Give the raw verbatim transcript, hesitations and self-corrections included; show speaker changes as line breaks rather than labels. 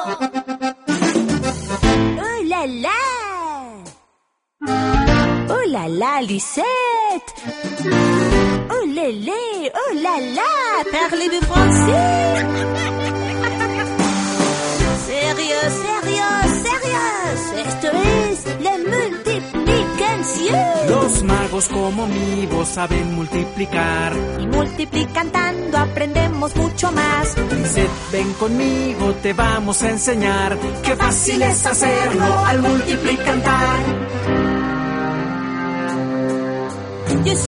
¡Oh, la, la! ¡Oh, la, la, Lisette! ¡Oh, lélé! ¡Oh, la, la! Parlez-vous français? ¡Sérieux, sérieux, sérieux! Esto es la multiplicación.
Los magos como mi voz saben multiplicar.
Y multiplicando aprendemos mucho más.
Lisette, ven conmigo, te vamos a enseñar. Qué fácil es hacerlo al multiplicar.